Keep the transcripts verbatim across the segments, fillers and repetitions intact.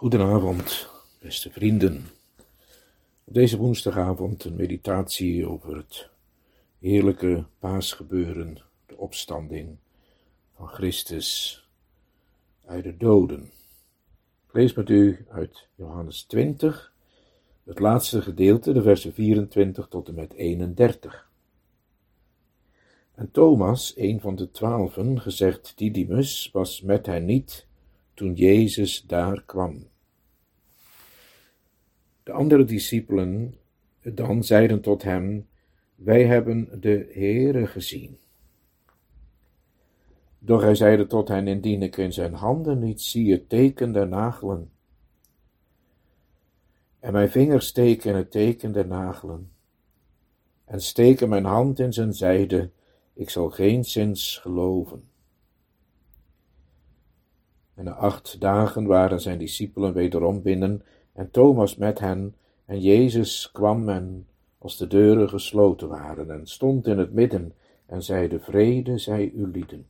Goedenavond, beste vrienden. Op deze woensdagavond een meditatie over het heerlijke paasgebeuren, de opstanding van Christus uit de doden. Ik lees met u uit Johannes twintig, het laatste gedeelte, de versen vierentwintig tot en met eenendertig. En Thomas, een van de twaalfen, gezegd Didymus, was met hen niet toen Jezus daar kwam. De andere discipelen dan zeiden tot hem: wij hebben de Heere gezien. Doch hij zeide tot hen: indien ik in zijn handen niet zie het teken der nagelen, en mijn vinger steek in het teken der nagelen, en steken mijn hand in zijn zijde, ik zal geenszins geloven. En na acht dagen waren zijn discipelen wederom binnen, en Thomas met hen, en Jezus kwam en als de deuren gesloten waren, en stond in het midden, en zeide: vrede zij u lieden.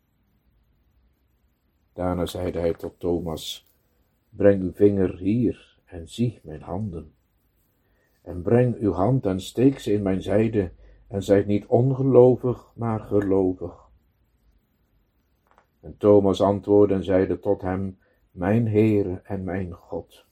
Daarna zeide hij tot Thomas: breng uw vinger hier, en zie mijn handen. En breng uw hand en steek ze in mijn zijde, en zijt niet ongelovig, maar gelovig. En Thomas antwoordde en zeide tot hem: mijn Heere en mijn God.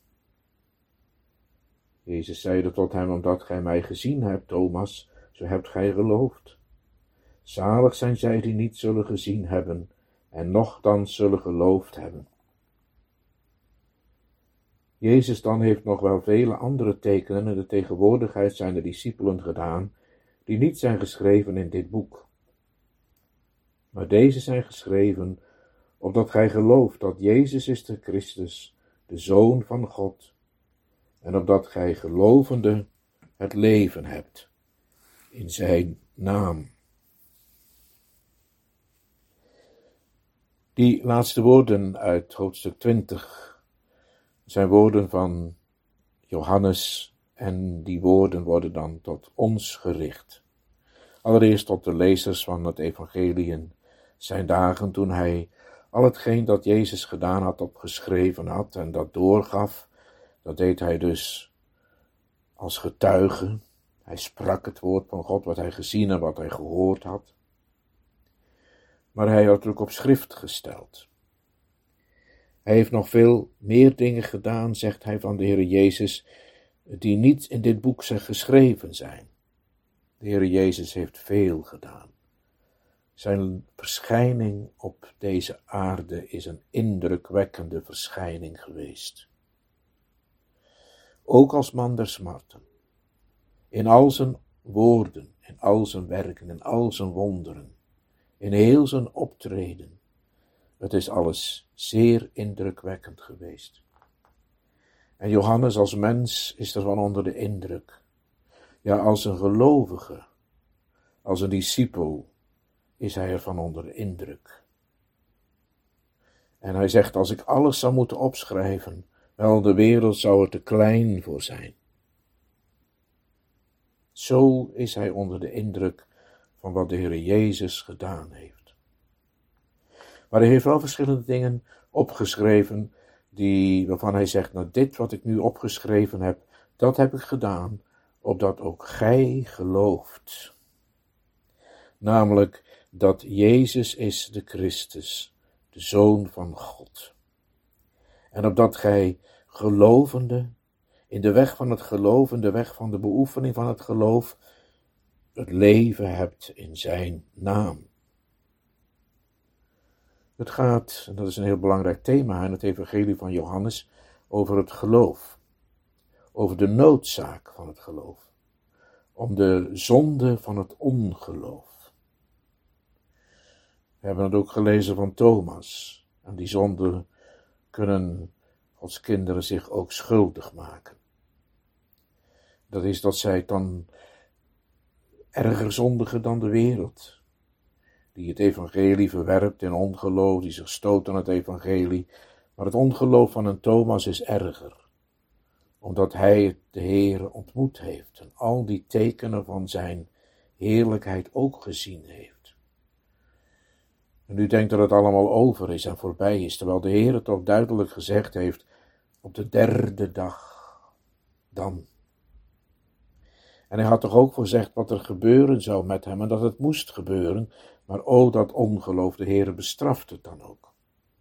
Jezus zeide tot hem: omdat gij mij gezien hebt, Thomas, zo hebt gij geloofd. Zalig zijn zij die niet zullen gezien hebben, en nochtans zullen geloofd hebben. Jezus dan heeft nog wel vele andere tekenen in de tegenwoordigheid zijner discipelen gedaan, die niet zijn geschreven in dit boek. Maar deze zijn geschreven, opdat gij gelooft dat Jezus is de Christus, de Zoon van God, en opdat gij gelovende het leven hebt in zijn naam. Die laatste woorden uit hoofdstuk twintig zijn woorden van Johannes, en die woorden worden dan tot ons gericht. Allereerst tot de lezers van het evangelie in zijn dagen, toen hij al hetgeen dat Jezus gedaan had opgeschreven had en dat doorgaf. Dat deed hij dus als getuige. Hij sprak het woord van God, wat hij gezien en wat hij gehoord had. Maar hij had het ook op schrift gesteld. Hij heeft nog veel meer dingen gedaan, zegt hij van de Heere Jezus, die niet in dit boek geschreven zijn. De Heere Jezus heeft veel gedaan. Zijn verschijning op deze aarde is een indrukwekkende verschijning geweest. Ook als man der smarten. In al zijn woorden, in al zijn werken, in al zijn wonderen, in heel zijn optreden. Het is alles zeer indrukwekkend geweest. En Johannes als mens is ervan onder de indruk. Ja, als een gelovige, als een discipel, is hij ervan onder de indruk. En hij zegt: als ik alles zou moeten opschrijven, wel, de wereld zou er te klein voor zijn. Zo is hij onder de indruk van wat de Heere Jezus gedaan heeft. Maar hij heeft wel verschillende dingen opgeschreven, die, waarvan hij zegt: nou, dit wat ik nu opgeschreven heb, dat heb ik gedaan, opdat ook gij gelooft. Namelijk dat Jezus is de Christus, de Zoon van God. En opdat gij gelovende, in de weg van het geloof, in de weg van de beoefening van het geloof, het leven hebt in zijn naam. Het gaat, en dat is een heel belangrijk thema in het evangelie van Johannes, over het geloof. Over de noodzaak van het geloof. Om de zonde van het ongeloof. We hebben het ook gelezen van Thomas. En die zonde kunnen Gods kinderen zich ook schuldig maken. Dat is dat zij dan erger zondigen dan de wereld. Die het evangelie verwerpt in ongeloof, die zich stoot aan het evangelie. Maar het ongeloof van een Thomas is erger. Omdat hij de Heere ontmoet heeft en al die tekenen van zijn heerlijkheid ook gezien heeft. En u denkt dat het allemaal over is en voorbij is, terwijl de Heere toch duidelijk gezegd heeft: Op de derde dag. Dan. En hij had toch ook voorzegd wat er gebeuren zou met hem en dat het moest gebeuren. Maar o, dat ongeloof, de Heere bestraft het dan ook.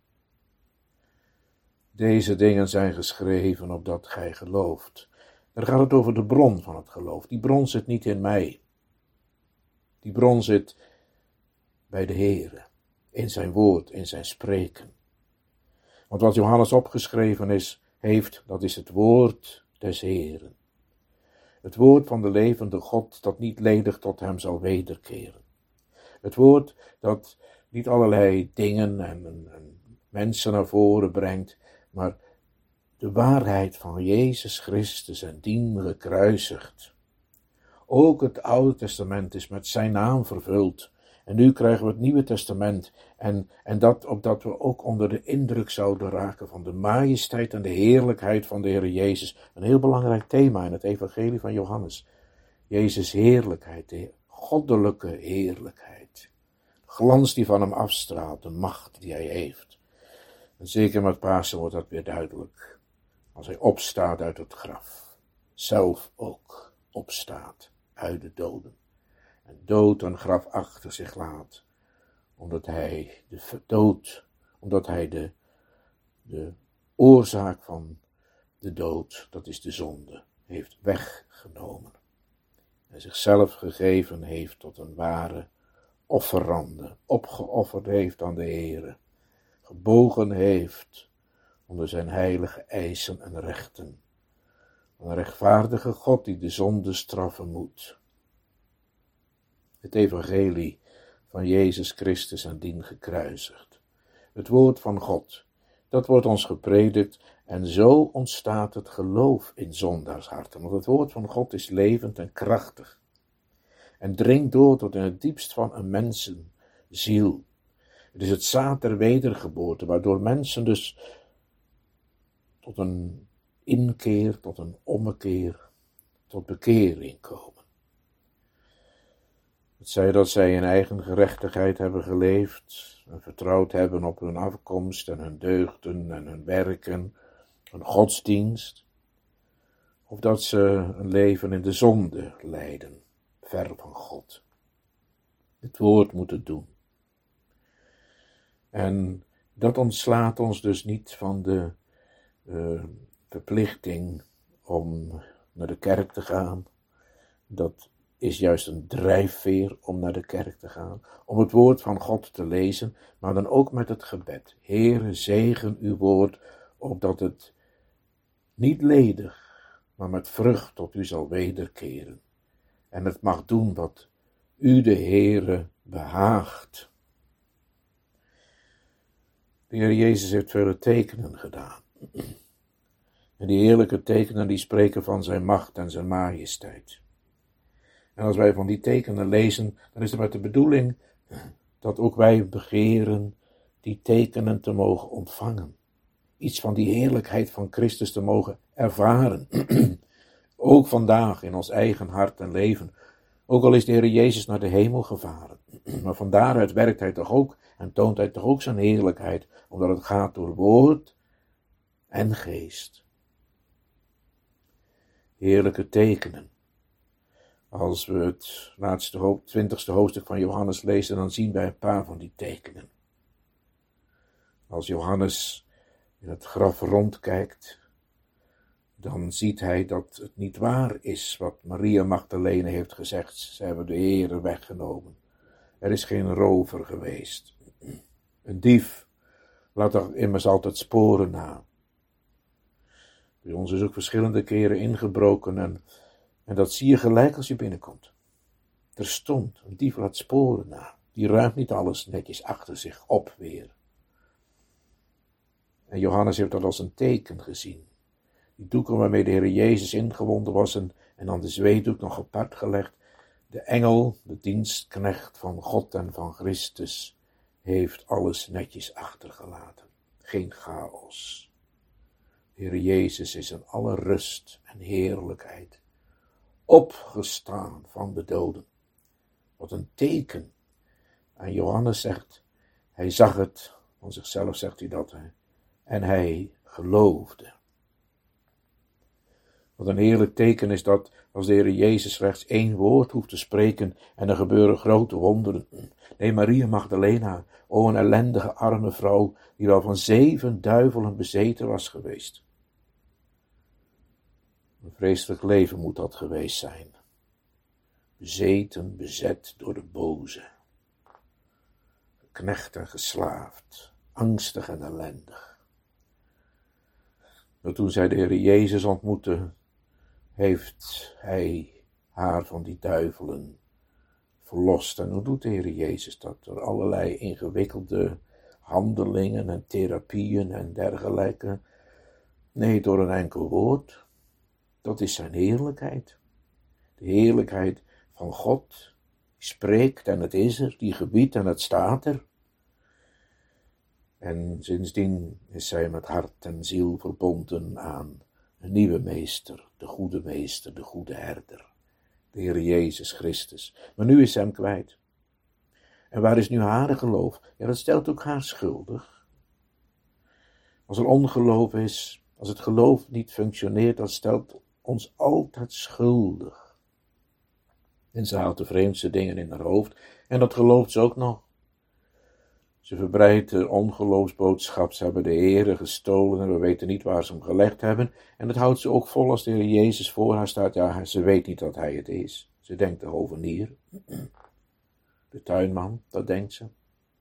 Deze dingen zijn geschreven opdat gij gelooft. Dan gaat het over de bron van het geloof. Die bron zit niet in mij. Die bron zit bij de Heere, in zijn woord, in zijn spreken. Want wat Johannes opgeschreven is, heeft, dat is het woord des Heeren. Het woord van de levende God, dat niet ledig tot hem zal wederkeren. Het woord dat niet allerlei dingen en, en, en mensen naar voren brengt, maar de waarheid van Jezus Christus en dien gekruisigd. Ook het Oude Testament is met zijn naam vervuld. En nu krijgen we het Nieuwe Testament. En, en dat opdat we ook onder de indruk zouden raken van de majesteit en de heerlijkheid van de Heer Jezus. Een heel belangrijk thema in het evangelie van Johannes. Jezus' heerlijkheid, de goddelijke heerlijkheid. De glans die van hem afstraalt, de macht die hij heeft. En zeker met Pasen wordt dat weer duidelijk. Als hij opstaat uit het graf. Zelf ook opstaat uit de doden. En dood en graf achter zich laat. Omdat hij de dood, omdat hij de, de oorzaak van de dood, dat is de zonde, heeft weggenomen. En zichzelf gegeven heeft tot een ware offerande, opgeofferd heeft aan de Heere. Gebogen heeft onder zijn heilige eisen en rechten. Een rechtvaardige God die de zonde straffen moet. Het evangelie van Jezus Christus en dien gekruisigd. Het woord van God, dat wordt ons gepredikt en zo ontstaat het geloof in zondaarsharten. Want het woord van God is levend en krachtig en dringt door tot in het diepst van een mensenziel. Het is het zaad der wedergeboorte, waardoor mensen dus tot een inkeer, tot een ommekeer, tot bekering komen. Het zij dat zij in eigen gerechtigheid hebben geleefd en vertrouwd hebben op hun afkomst en hun deugden en hun werken, hun godsdienst, of dat ze een leven in de zonde leiden, ver van God. Het woord moet het doen. En dat ontslaat ons dus niet van de uh, verplichting om naar de kerk te gaan. Dat is juist een drijfveer om naar de kerk te gaan, om het woord van God te lezen, maar dan ook met het gebed. Heere, zegen uw woord, opdat het niet ledig, maar met vrucht tot u zal wederkeren. En het mag doen wat u de Heere behaagt. De Heer Jezus heeft vele tekenen gedaan. En die heerlijke tekenen die spreken van zijn macht en zijn majesteit. En als wij van die tekenen lezen, dan is het met de bedoeling dat ook wij begeren die tekenen te mogen ontvangen. Iets van die heerlijkheid van Christus te mogen ervaren. Ook vandaag in ons eigen hart en leven. Ook al is de Heer Jezus naar de hemel gevaren. Maar van daaruit werkt hij toch ook en toont hij toch ook zijn heerlijkheid. Omdat het gaat door woord en geest. Heerlijke tekenen. Als we het laatste, twintigste hoofdstuk van Johannes lezen, dan zien wij een paar van die tekenen. Als Johannes in het graf rondkijkt, dan ziet hij dat het niet waar is wat Maria Magdalene heeft gezegd. Ze hebben de Heere weggenomen. Er is geen rover geweest. Een dief laat er immers altijd sporen na. Bij ons is ook verschillende keren ingebroken en, en dat zie je gelijk als je binnenkomt. Er stond, een dief laat sporen na. Die ruimt niet alles netjes achter zich op weer. En Johannes heeft dat als een teken gezien. Die doeken waarmee de Heer Jezus ingewonden was en, en dan de zweetdoek nog apart gelegd. De engel, de dienstknecht van God en van Christus, heeft alles netjes achtergelaten. Geen chaos. De Heer Jezus is in alle rust en heerlijkheid opgestaan van de doden. Wat een teken. En Johannes zegt, hij zag het, van zichzelf zegt hij dat, hè? En hij geloofde. Wat een heerlijk teken is dat als de Heer Jezus slechts één woord hoeft te spreken en er gebeuren grote wonderen. Nee, Maria Magdalena, o een ellendige arme vrouw die wel van zeven duivelen bezeten was geweest. Een vreselijk leven moet dat geweest zijn. Bezeten, bezet door de boze. Geknecht en geslaafd, angstig en ellendig. Maar toen zij de Heer Jezus ontmoette, heeft hij haar van die duivelen verlost. En hoe doet de Heer Jezus dat? Door allerlei ingewikkelde handelingen en therapieën en dergelijke. Nee, door een enkel woord. Dat is zijn heerlijkheid. De heerlijkheid van God, die spreekt en het is er, die gebiedt en het staat er. En sindsdien is zij met hart en ziel verbonden aan een nieuwe meester, de goede meester, de goede herder, de Heer Jezus Christus. Maar nu is ze hem kwijt. En waar is nu haar geloof? Ja, dat stelt ook haar schuldig. Als er ongeloof is, als het geloof niet functioneert, dat stelt ons altijd schuldig. En ze haalt de vreemdste dingen in haar hoofd, en dat gelooft ze ook nog. Ze verbreidt de ongeloofsboodschap, ze hebben de Heere gestolen en we weten niet waar ze hem gelegd hebben. En dat houdt ze ook vol als de Heer Jezus voor haar staat. Ja, ze weet niet dat hij het is. Ze denkt de hovenier, de tuinman, dat denkt ze.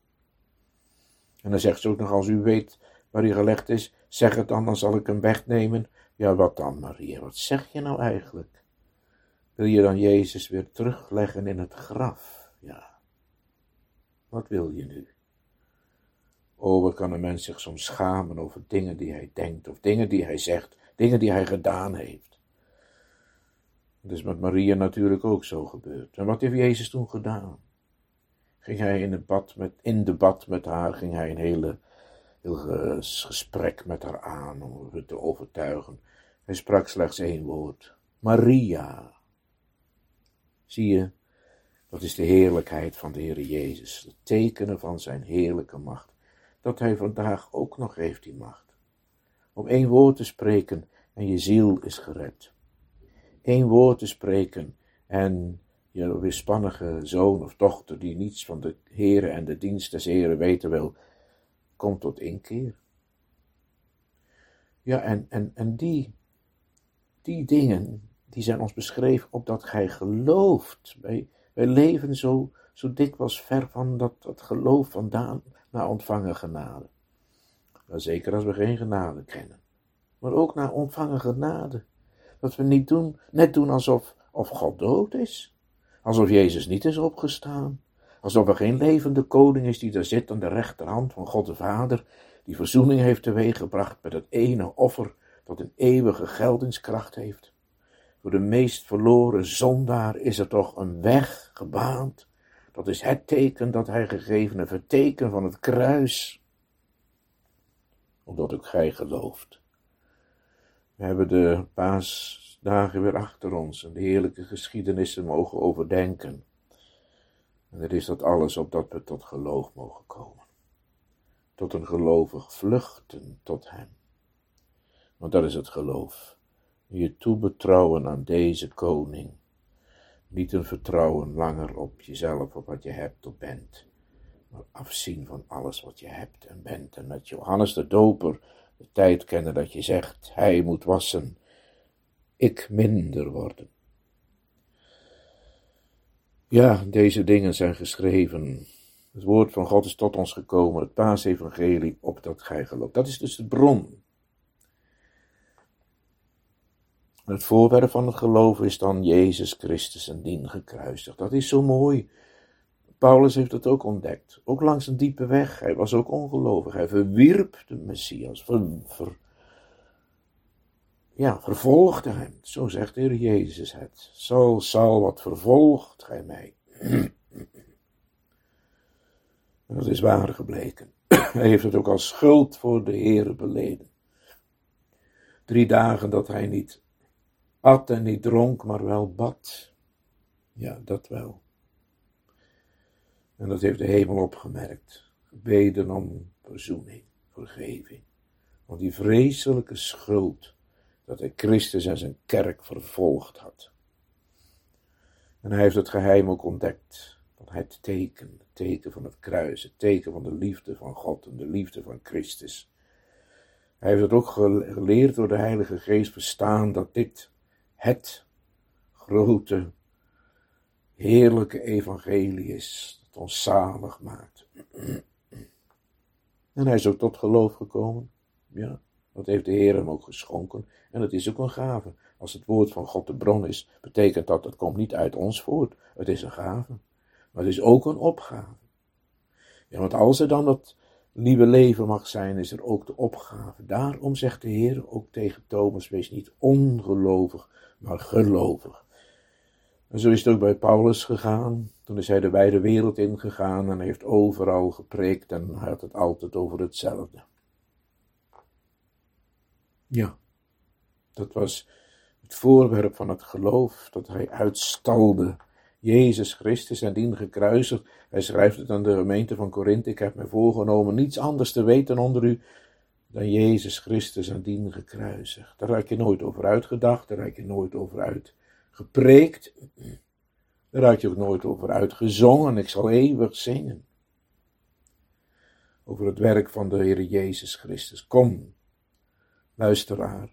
En dan zegt ze ook nog, als u weet waar hij gelegd is, zeg het dan, dan zal ik hem wegnemen. Ja, wat dan, Maria, wat zeg je nou eigenlijk? Wil je dan Jezus weer terugleggen in het graf? Ja, wat wil je nu? Oh, wat kan een mens zich soms schamen over dingen die hij denkt, of dingen die hij zegt, dingen die hij gedaan heeft. Het is met Maria natuurlijk ook zo gebeurd. En wat heeft Jezus toen gedaan? Ging hij in debat met, in debat met haar, ging hij een hele, heel gesprek met haar aan om haar te overtuigen. Hij sprak slechts één woord. Maria. Zie je, dat is de heerlijkheid van de Heer Jezus, de tekenen van zijn heerlijke macht. Dat hij vandaag ook nog heeft die macht. Om één woord te spreken en je ziel is gered. Eén woord te spreken en je weerspannige zoon of dochter die niets van de Heere en de dienst des Heeren weten wil, komt tot inkeer. Ja, en, en, en die, die dingen, die zijn ons beschreven opdat gij gelooft. Wij, wij leven zo, zo dikwijls ver van dat, dat geloof vandaan naar ontvangen genade. Maar zeker als we geen genade kennen. Maar ook naar ontvangen genade. Dat we niet doen, net doen alsof of God dood is. Alsof Jezus niet is opgestaan. Alsof er geen levende koning is die daar zit aan de rechterhand van God de Vader. Die verzoening heeft teweeggebracht met het ene offer dat een eeuwige geldingskracht heeft. Voor de meest verloren zondaar is er toch een weg gebaand. Dat is het teken dat hij gegeven heeft, het teken van het kruis. Omdat ook gij gelooft. We hebben de paasdagen weer achter ons en de heerlijke geschiedenissen mogen overdenken. En er is dat alles opdat we tot geloof mogen komen. Tot een gelovig vluchten tot hem. Want dat is het geloof. Je toebetrouwen aan deze koning. Niet een vertrouwen langer op jezelf, op wat je hebt of bent. Maar afzien van alles wat je hebt en bent. En met Johannes de Doper de tijd kennen dat je zegt, hij moet wassen, ik minder worden. Ja, deze dingen zijn geschreven. Het woord van God is tot ons gekomen, het paasevangelie, opdat gij gelooft. Dat is dus de bron. Het voorwerp van het geloof is dan Jezus Christus en dien gekruisigd. Dat is zo mooi. Paulus heeft het ook ontdekt. Ook langs een diepe weg. Hij was ook ongelovig. Hij verwierp de Messias. Ver, ver, ja, vervolgde hem. Zo zegt de Heer Jezus het. Saul, Saul, wat vervolgt gij mij? Dat is waar gebleken. Hij heeft het ook als schuld voor de Heere beleden. Drie dagen dat hij niet at en niet dronk, maar wel bad. Ja, dat wel. En dat heeft de hemel opgemerkt. Gebeden om verzoening, vergeving. Want die vreselijke schuld dat hij Christus en zijn kerk vervolgd had. En hij heeft het geheim ook ontdekt van het teken, het teken van het kruis, het teken van de liefde van God en de liefde van Christus. Hij heeft het ook geleerd door de Heilige Geest verstaan dat dit het grote, heerlijke evangelie is, dat ons zalig maakt. En hij is ook tot geloof gekomen. Ja, dat heeft de Heer hem ook geschonken. En het is ook een gave. Als het woord van God de bron is, betekent dat het komt niet uit ons voort. Het is een gave. Maar het is ook een opgave. Ja, want als er dan dat nieuwe leven mag zijn, is er ook de opgave. Daarom zegt de Heer ook tegen Thomas, wees niet ongelovig, maar gelovig. En zo is het ook bij Paulus gegaan. Toen is hij de wijde wereld ingegaan en hij heeft overal gepreekt en hij had het altijd over hetzelfde. Ja, dat was het voorwerp van het geloof dat hij uitstalde. Jezus Christus en dien gekruisigd. Hij schrijft het aan de gemeente van Korinthe. Ik heb mij voorgenomen niets anders te weten onder u dan Jezus Christus en dien gekruisigd. Daar had je nooit over uitgedacht, daar had je nooit over uitgepreekt. Daar had je ook nooit over uitgezongen. Ik zal eeuwig zingen over het werk van de Heer Jezus Christus. Kom, luisteraar,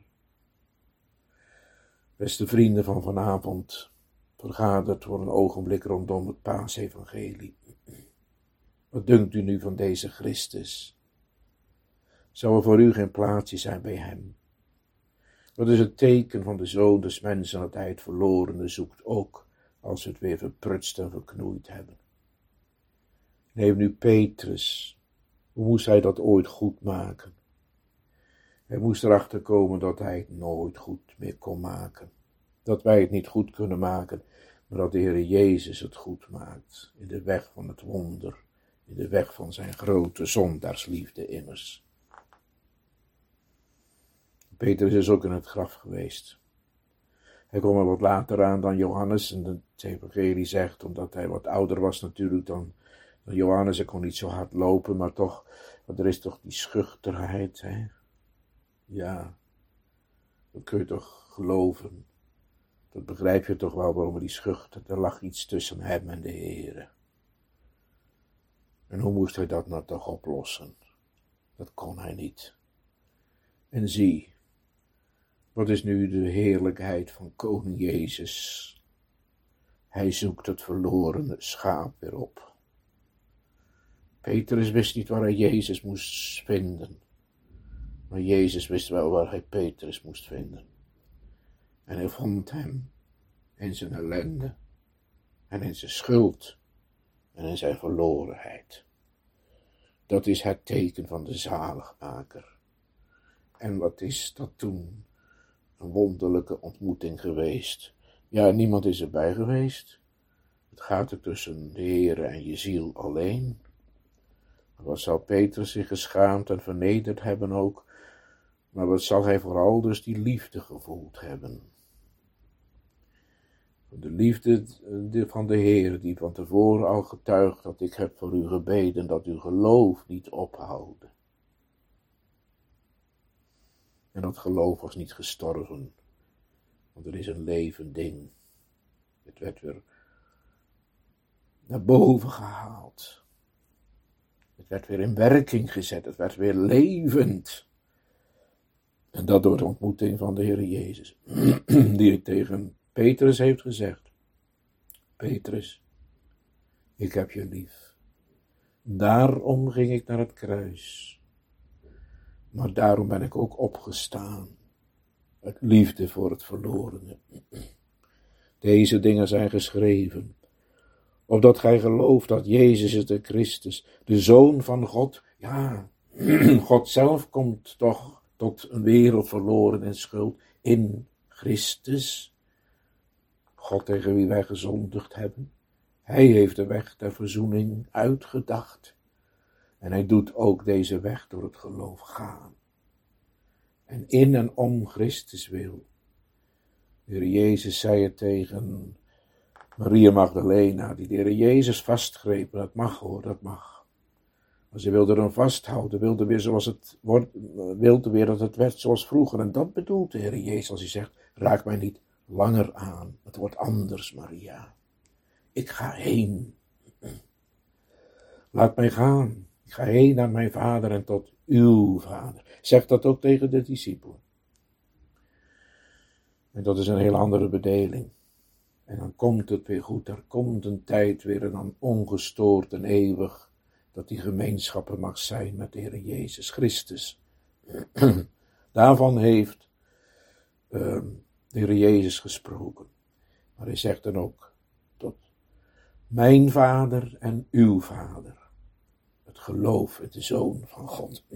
beste vrienden van vanavond, vergaderd voor een ogenblik rondom het Paasevangelie. Wat dunkt u nu van deze Christus? Zou er voor u geen plaatsje zijn bij hem? Wat is het teken van de Zoon des Mensen dat hij het verlorene zoekt, ook als we het weer verprutst en verknoeid hebben? Neem nu Petrus. Hoe moest hij dat ooit goed maken? Hij moest erachter komen dat hij het nooit goed meer kon maken. Dat wij het niet goed kunnen maken, maar dat de Heer Jezus het goed maakt. In de weg van het wonder, in de weg van zijn grote zondaarsliefde immers. Petrus is ook in het graf geweest. Hij kwam er wat later aan dan Johannes en het evangelie zegt, omdat hij wat ouder was natuurlijk dan, dan Johannes. Hij kon niet zo hard lopen, maar toch, want er is toch die schuchterheid, hè? Ja, dat kun je toch geloven. Dat begrijp je toch wel waarom die schuchter. Er lag iets tussen hem en de Heere. En hoe moest hij dat nou toch oplossen? Dat kon hij niet. En zie, wat is nu de heerlijkheid van koning Jezus? Hij zoekt het verlorene schaap weer op. Petrus wist niet waar hij Jezus moest vinden. Maar Jezus wist wel waar hij Petrus moest vinden. En hij vond hem in zijn ellende en in zijn schuld en in zijn verlorenheid. Dat is het teken van de zaligmaker. En wat is dat toen? Een wonderlijke ontmoeting geweest. Ja, niemand is erbij geweest. Het gaat er tussen de Heere en je ziel alleen. Maar wat zal Petrus zich geschaamd en vernederd hebben ook? Maar wat zal hij vooral dus die liefde gevoeld hebben? De liefde van de Heer, die van tevoren al getuigt dat ik heb voor u gebeden, dat uw geloof niet ophouden. En dat geloof was niet gestorven, want er is een levend ding. Het werd weer naar boven gehaald. Het werd weer in werking gezet, het werd weer levend. En dat door de ontmoeting van de Heer Jezus, die tegen Petrus heeft gezegd: Petrus, ik heb je lief. Daarom ging ik naar het kruis. Maar daarom ben ik ook opgestaan. Uit liefde voor het verlorene. Deze dingen zijn geschreven, opdat gij gelooft dat Jezus is de Christus, de Zoon van God. Ja, God zelf komt toch tot een wereld verloren in schuld in Christus. God tegen wie wij gezondigd hebben. Hij heeft de weg der verzoening uitgedacht. En hij doet ook deze weg door het geloof gaan. En in en om Christus wil. De Heer Jezus zei het tegen Maria Magdalena, die de Heer Jezus vastgreep. Dat mag hoor, dat mag. Maar ze wilden hem vasthouden, wilden weer, zoals het wordt, wilden weer dat het werd zoals vroeger. En dat bedoelt de Heer Jezus als hij zegt, raak mij niet langer aan. Het wordt anders, Maria. Ik ga heen. Laat mij gaan. Ik ga heen naar mijn vader en tot uw vader. Zeg dat ook tegen de discipelen. En dat is een heel andere bedeling. En dan komt het weer goed. Er komt een tijd weer en dan ongestoord en eeuwig. Dat die gemeenschap er mag zijn met de Heer Jezus Christus. Daarvan heeft uh, de Heer Jezus gesproken. Maar hij zegt dan ook tot mijn vader en uw vader. Het geloof in de Zoon van God.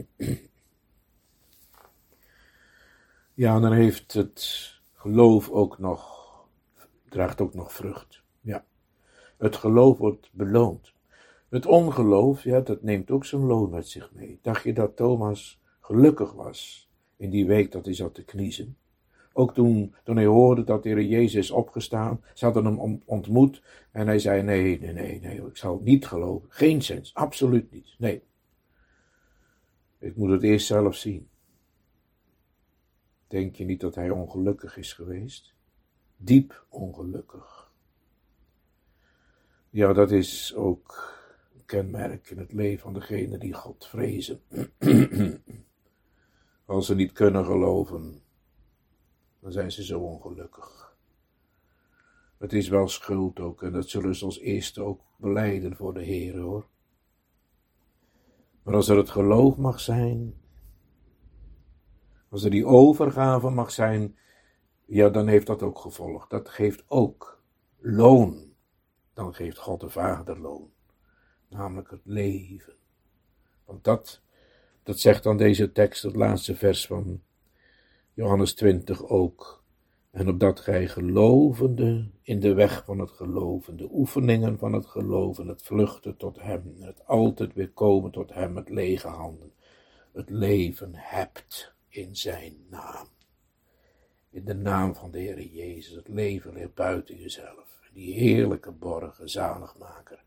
Ja, en dan heeft het geloof ook nog, draagt ook nog vrucht. Ja, het geloof wordt beloond. Het ongeloof, ja, dat neemt ook zijn loon met zich mee. Dacht je dat Thomas gelukkig was in die week dat hij zat te kniezen? Ook toen, toen hij hoorde dat de Heer Jezus is opgestaan, ze hadden hem ontmoet en hij zei, nee, nee, nee, nee, ik zal niet geloven. Geen sens, absoluut niet, nee. Ik moet het eerst zelf zien. Denk je niet dat hij ongelukkig is geweest? Diep ongelukkig. Ja, dat is ook een kenmerk in het leven van degenen die God vrezen. Als ze niet kunnen geloven, dan zijn ze zo ongelukkig. Het is wel schuld ook, en dat zullen ze als eerste ook belijden voor de Heer, hoor. Maar als er het geloof mag zijn, als er die overgave mag zijn, ja, dan heeft dat ook gevolg. Dat geeft ook loon. Dan geeft God de Vader loon. Namelijk het leven. Want dat, dat zegt dan deze tekst, het laatste vers van Johannes twintig ook. En opdat gij gelovende in de weg van het geloven, de oefeningen van het geloven, het vluchten tot hem, het altijd weer komen tot hem met lege handen, het leven hebt in zijn naam. In de naam van de Heer Jezus, het leven ligt buiten jezelf. Die heerlijke borgen, zaligmaker.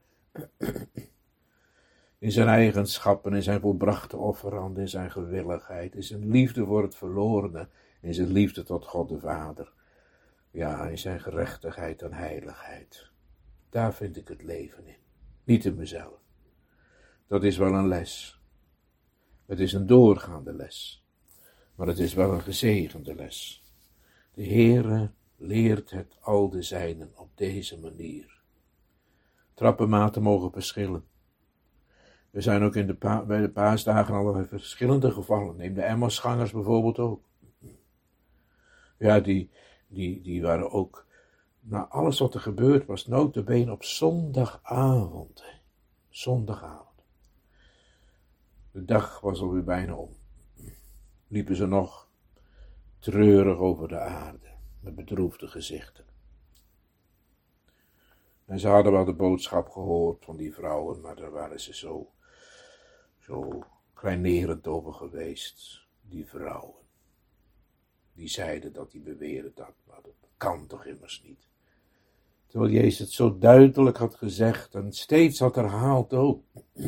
In zijn eigenschappen, in zijn volbrachte offeranden, in zijn gewilligheid, in zijn liefde voor het verlorene, in zijn liefde tot God de Vader. Ja, in zijn gerechtigheid en heiligheid. Daar vind ik het leven in. Niet in mezelf. Dat is wel een les. Het is een doorgaande les. Maar het is wel een gezegende les. De Heere leert het al de zijnen op deze manier. Trappenmaten mogen verschillen. We zijn ook in de pa- bij de paasdagen allerlei verschillende gevallen. Neem de Emmausgangers bijvoorbeeld ook. Ja, die, die, die waren ook, na alles wat er gebeurd was, nota bene op zondagavond. Hè. Zondagavond. De dag was alweer bijna om. Liepen ze nog treurig over de aarde, met bedroefde gezichten. En ze hadden wel de boodschap gehoord van die vrouwen, maar daar waren ze zo, zo kleinerend over geweest, die vrouwen. Die zeiden dat, die beweren dat, maar dat kan toch immers niet. Terwijl Jezus het zo duidelijk had gezegd en steeds had herhaald ook.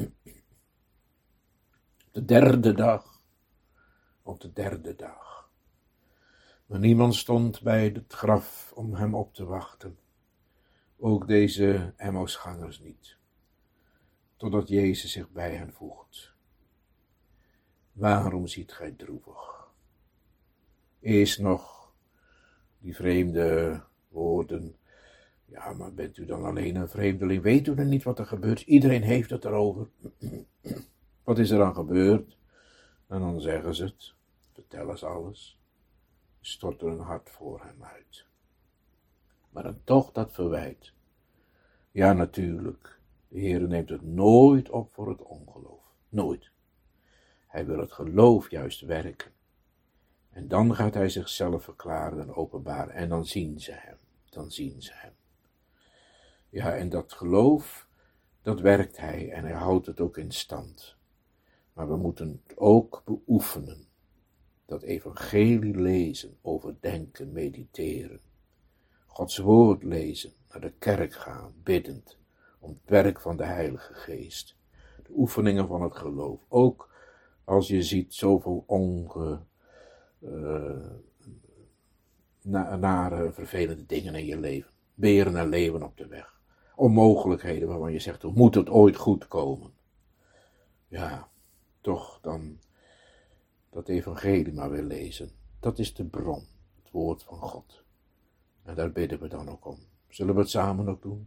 De derde dag, op de derde dag. Maar niemand stond bij het graf om hem op te wachten. Ook deze Emmausgangers niet. Totdat Jezus zich bij hen voegt. Waarom ziet gij droevig? Eerst nog die vreemde woorden. Ja, maar bent u dan alleen een vreemdeling? Weet u dan niet wat er gebeurt? Iedereen heeft het erover. Wat is er dan gebeurd? En dan zeggen ze het. Vertellen ze alles. Storten hun hart voor hem uit. Maar dan toch dat verwijt. Ja, natuurlijk. De Heer neemt het nooit op voor het ongeloof. Nooit. Hij wil het geloof juist werken. En dan gaat hij zichzelf verklaren en openbaren. En dan zien ze hem. Dan zien ze hem. Ja, en dat geloof, dat werkt hij. En hij houdt het ook in stand. Maar we moeten het ook beoefenen. Dat evangelie lezen, overdenken, mediteren. Gods woord lezen, naar de kerk gaan, biddend, om het werk van de Heilige Geest. De oefeningen van het geloof. Ook als je ziet zoveel onge, uh, na, nare, vervelende dingen in je leven. Beren en leeuwen op de weg. Onmogelijkheden waarvan je zegt, hoe moet het ooit goed komen? Ja, toch dan dat evangelie maar weer lezen. Dat is de bron, het woord van God. En daar bidden we dan ook om. Zullen we het samen ook doen?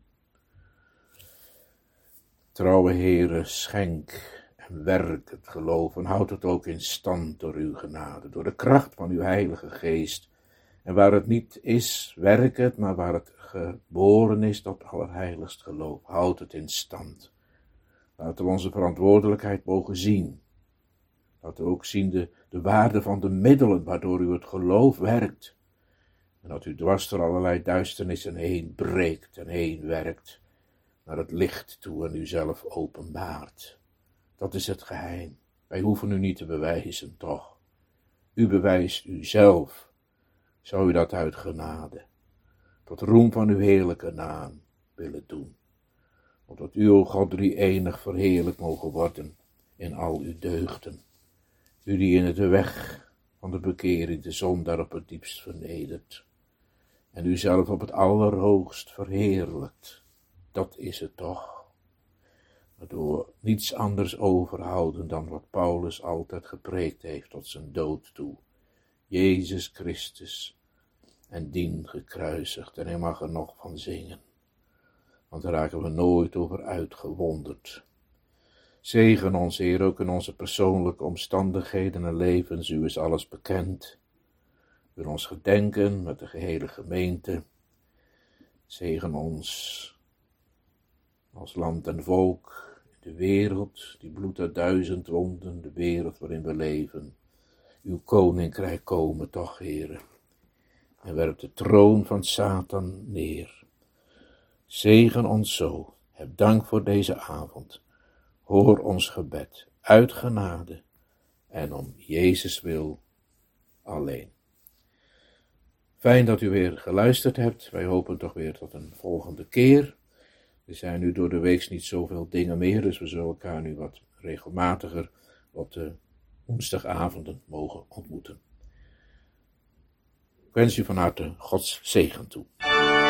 Trouwe Heere, schenk en werk het geloof en houd het ook in stand door uw genade, door de kracht van uw Heilige Geest. En waar het niet is, werk het, maar waar het geboren is tot allerheiligst geloof, houd het in stand. Laten we onze verantwoordelijkheid mogen zien. Laten we ook zien de, de waarde van de middelen waardoor u het geloof werkt. En dat u dwars door allerlei duisternissen heen breekt en heen werkt, naar het licht toe en u zelf openbaart. Dat is het geheim. Wij hoeven u niet te bewijzen, toch. U bewijst uzelf. Zou u dat uit genade, tot roem van uw heerlijke naam, willen doen. Opdat u, o God, drie-enig verheerlijk mogen worden in al uw deugden. U die in de weg van de bekering de zondaar op het diepst vernedert. En u zelf op het allerhoogst verheerlijkt. Dat is het toch. Waardoor niets anders overhouden dan wat Paulus altijd gepreekt heeft tot zijn dood toe. Jezus Christus en dien gekruisigd. En hij mag er nog van zingen. Want daar raken we nooit over uitgewonderd. Zegen ons, Heer, ook in onze persoonlijke omstandigheden en levens. U is alles bekend. Wil ons gedenken met de gehele gemeente. Zegen ons als land en volk in de wereld, die bloedt uit duizend wonden, de wereld waarin we leven. Uw koninkrijk komen toch, Heere, en werpt de troon van Satan neer. Zegen ons zo, heb dank voor deze avond. Hoor ons gebed, uit genade en om Jezus wil alleen. Fijn dat u weer geluisterd hebt. Wij hopen toch weer tot een volgende keer. Er zijn nu door de week niet zoveel dingen meer, dus we zullen elkaar nu wat regelmatiger op de woensdagavonden mogen ontmoeten. Ik wens u van harte Gods zegen toe.